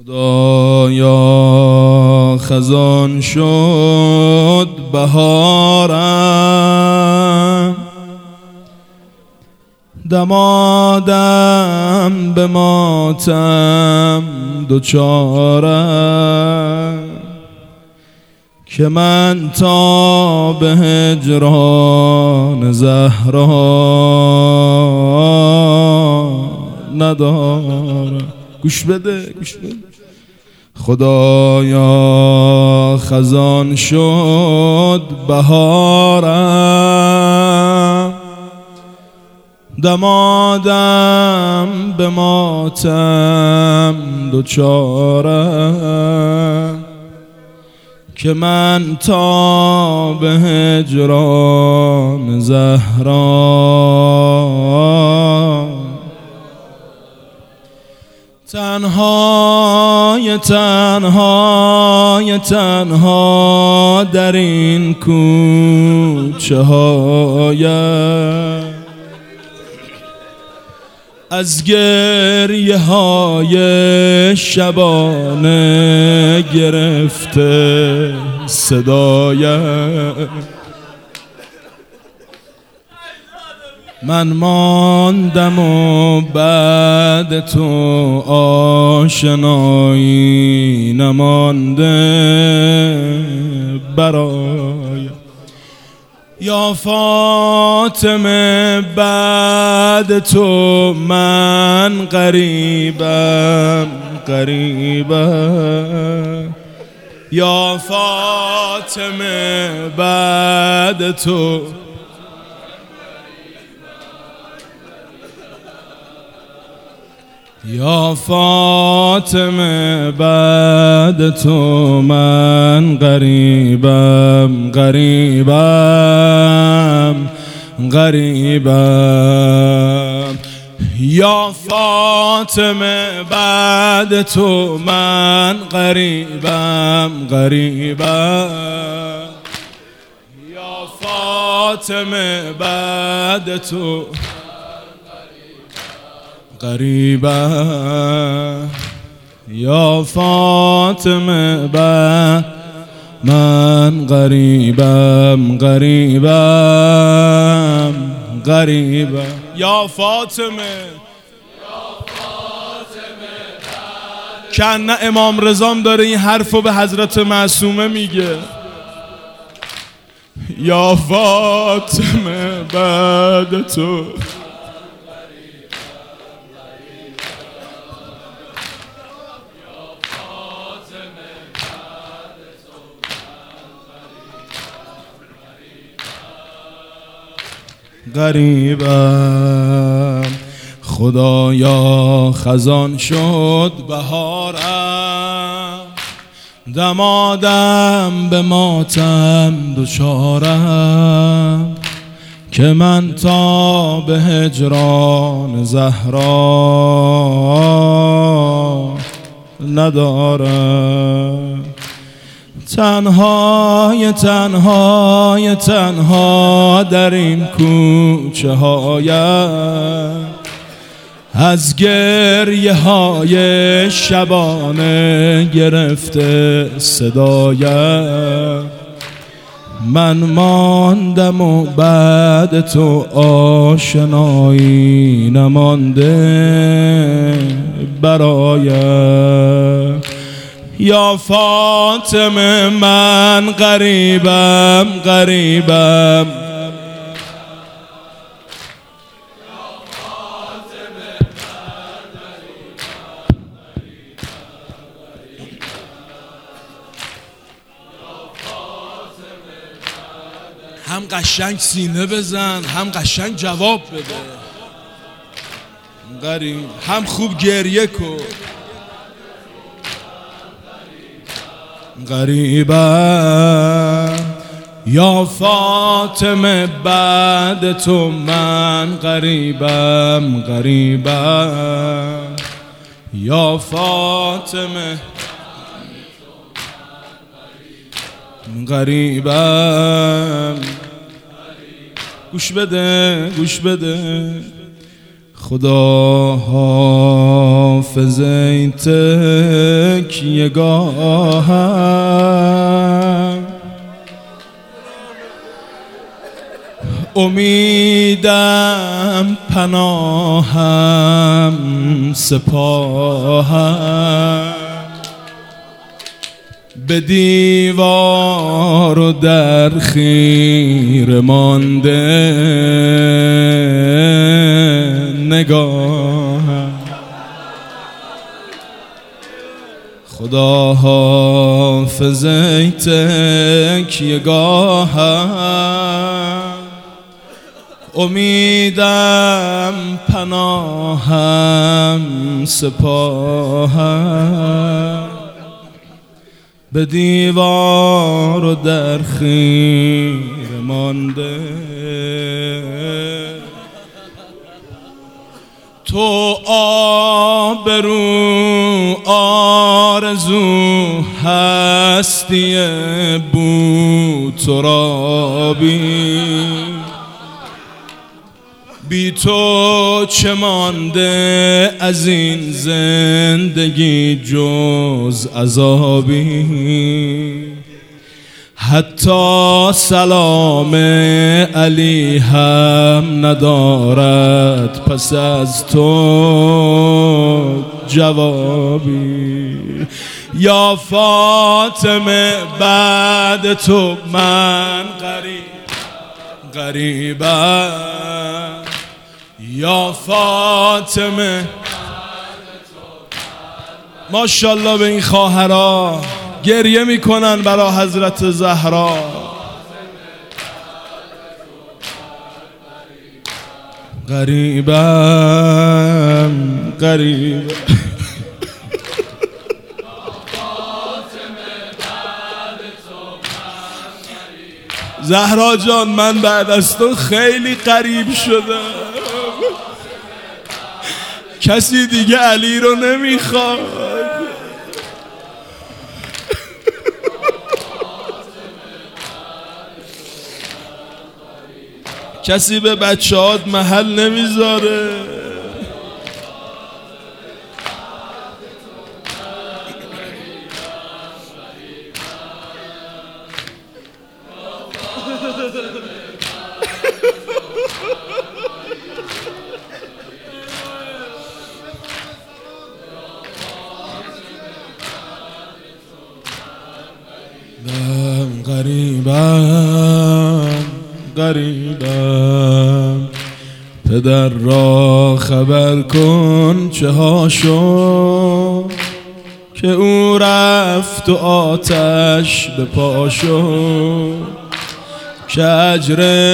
خدایا خزان شد بهارم، دمادم به ماتم دوچارم، که من تا به هجران زهرا ندارم. گوش بده گوش بده. خدایا خزان شد بهارم، دمادم به ماتم دوچارم، که من تا به هجران زهرا تنهای در این کوچه هایم، از گریه های شبانه گرفته صدایم. من ماندم و بعد تو آشنایی نمانده برای یا فاطمه، بعد تو من غریبم یا فاطمه، بعد تو یا فاطمه، بعد تو من غریبم یا فاطمه، بعد تو من غریبم یا فاطمه، بعد تو غریبم یا فاطمه، بعد من غریبم یا فاطمه. کنه امام رضام داره این حرفو به حضرت معصومه میگه. یا فاطمه، بعد تو غریبم. خدایا خزان شد بهارم، دمادم به ماتم دوچارم، که من تا به هجران زهرا ندارم. تنها در این کوچه هایم، از گریه های شبانه گرفته صدایم. من ماندم و بعد تو آشنایی نمانده برایم. یا فاطمه، من غریبم هم قشنگ سینه بزن، هم قشنگ جواب بده، غریب هم خوب گریه کن. غریبم یا فاطمه، بعد تو من غریبم یا فاطمه، غریبم. گوش بده خدا حافظ این تکیه گاهم، امیدم پناهم سپاهم، به دیوار و در خیره مانده نگاهم. خدا حافظ ای تکیه گاهم، امیدم پناهم سپاهم، به دیوار و در خیره مانده. تو آبرو آرزو هستی بو ترابی، بی تو چه مانده از این زندگی جز عذابی. حتی سلام علی هم ندارد پس از تو جوابی. یا فاطمه بعد تو من غریبم، یا فاطمه. ماشاءالله به این خواهرها گریه میکنن برا حضرت زهرا. غریبم غریبم. زهرا جان من بعد از تو خیلی غریب شدم، کسی دیگه علی رو نمیخواد. کسی به بچه‌هات محل نمیذاره. غریبم پدر را خبر کن چه ها شد، که او رفت و آتش به پا شد، که اجر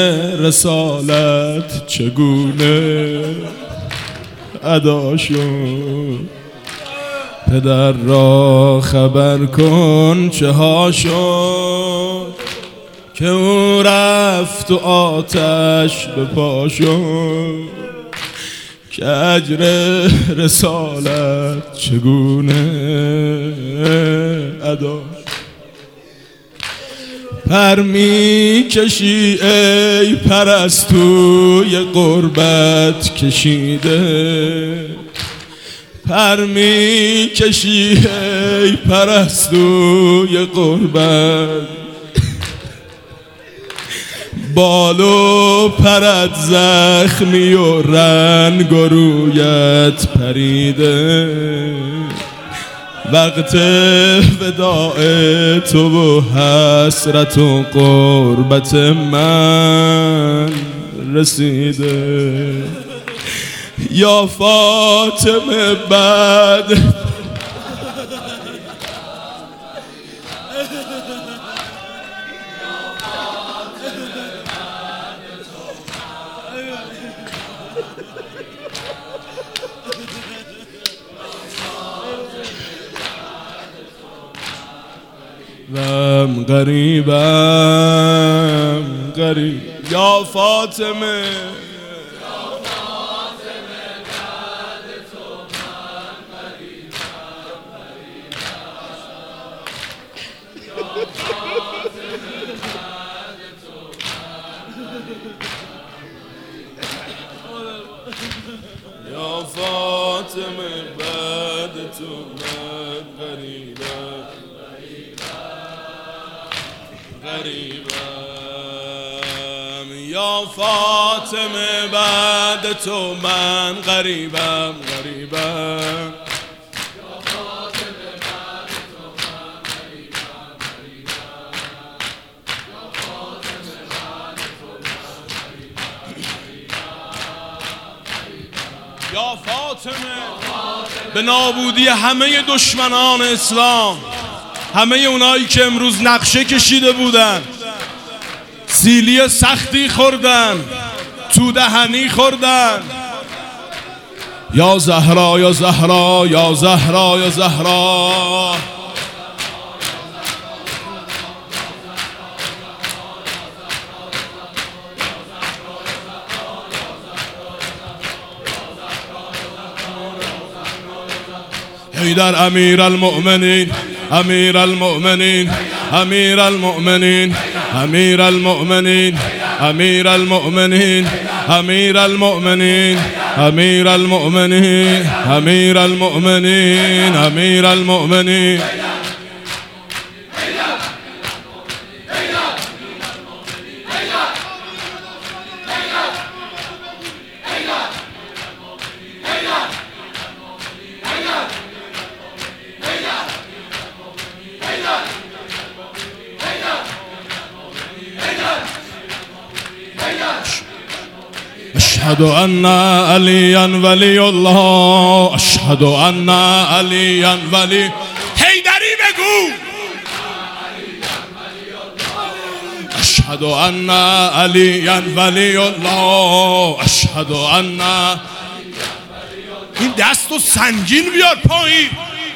رسالت چگونه ادا شد. پدر را خبر کن چه ها شد، که او رفت و آتش به پا شد، که اجر رسالت چگونه ادا. پر می کشی ای پرستوی غربت کشیده، پر می کشی ای پرستوی غربت، بال و پرت زخمی و رنگ و رویت پریده. وقت وداع تو و حسرت و غربت من رسیده. یا فاطمه بعد غریبم غریب. یا فاطمه غریبم یا فاطمه بعد تو من غریبم غریبم یا فاطمه به نابودی همه دشمنان اسلام، همه اونایی که امروز نقشه کشیده بودن، سیلی سختی خوردن، تو دهنی خوردن. یا زهرا یا زهرا یا زهرا یا زهرا حیدر امیر المؤمنین امیر المؤمنین امیر المؤمنین امیر المؤمنین امیر المؤمنین امیر المؤمنین امیر المؤمنین امیر المؤمنین امیر المؤمنین أشهد أن عليا ولي الله أشهد أن عليا ولي حیدری بگو أشهد أن عليا ولي الله أشهد أن این دستو سنگین بیار پایین.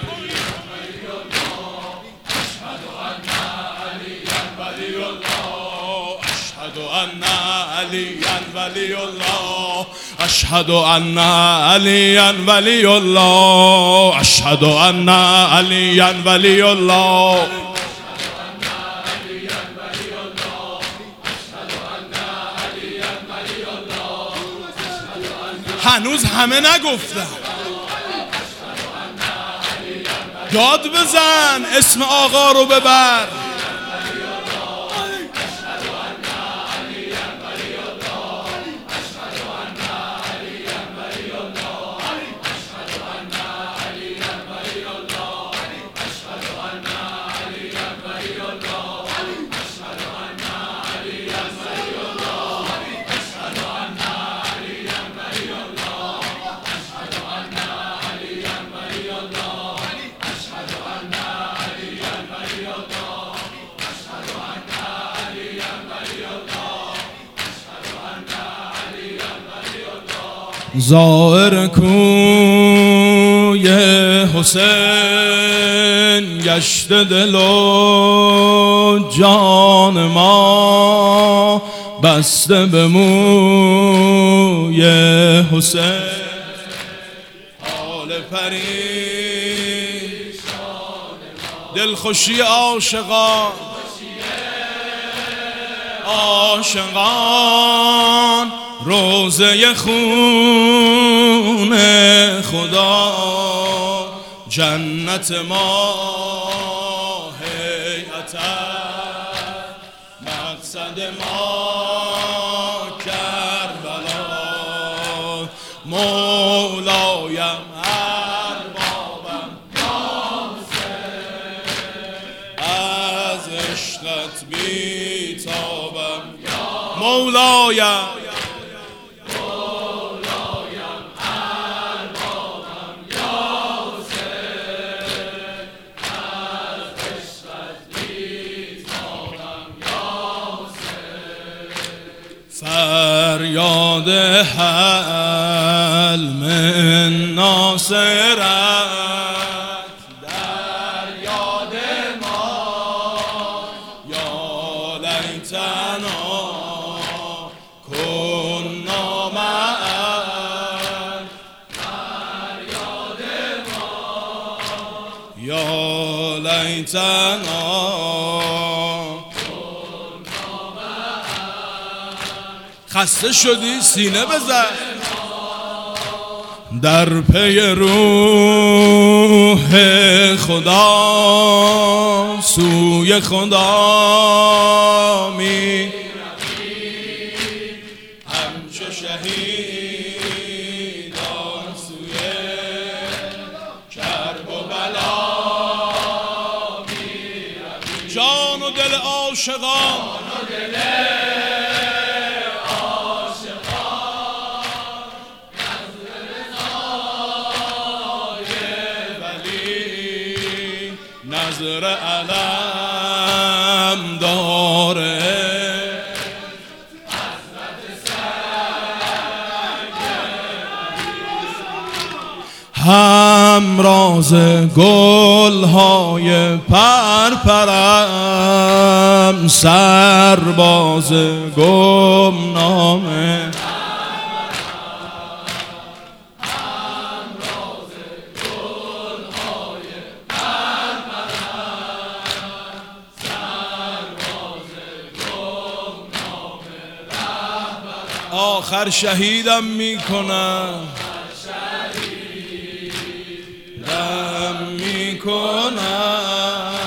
أشهد أن عليا ولي الله أشهد أن عليا ولي الله هنوز همه نگفتن. داد بزن، اسم آقا رو ببر. زائر کوی حسین گشت دل و جان ما بسته به موی حسین حال پریشان دلخوشی عاشقان عاشقان روزه خون خدا جنت ما هیئت مقصد ما کربلا مولایم اربابم از عشقت بیتابم مولایم فریاد حل من ناصرت در یاد ما یا لیتنا کنا معا فریاد ما یا لیتنا خسته شدی سینه بزن در پی روح خدا سوی خدا می روی، همچو شهیدان سوی کرب و بلا می روی. جان و دل عاشقان نظر علم داره، همراز گلهای پرپرم، سرباز گمنامه، آخر شهیدم میکنم، شهیدم میکنم،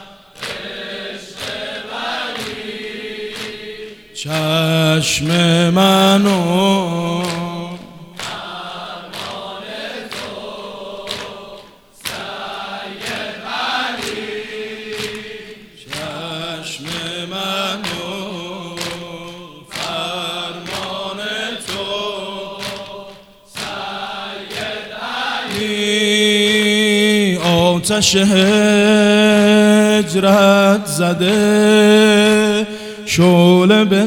چشم منو آتش هجرت زده شعله به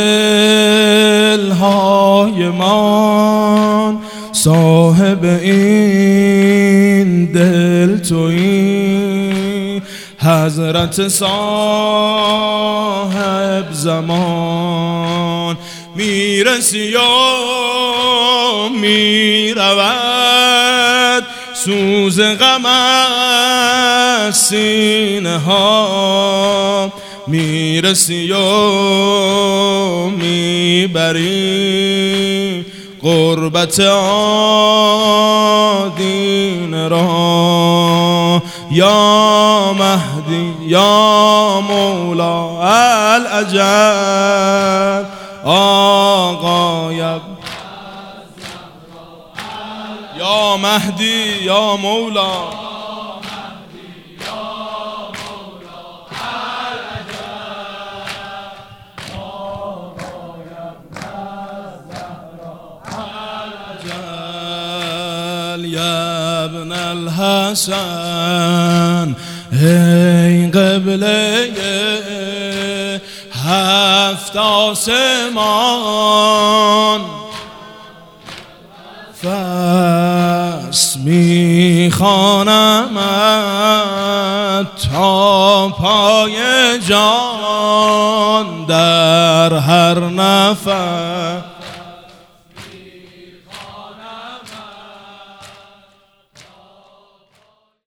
دلهای من، صاحب این دل تویی، حضرت صاحب زمان. میرسی و میرود سوز غم از سینه ها، میرسی و میبری غربت آدین را. یا مهدی یا مولا العجب، آقای یا مهدی یا مولا، یا ابن الحسن ای قبله هفت آسمان، پس میخوانمت تا پای جان، در هر نفس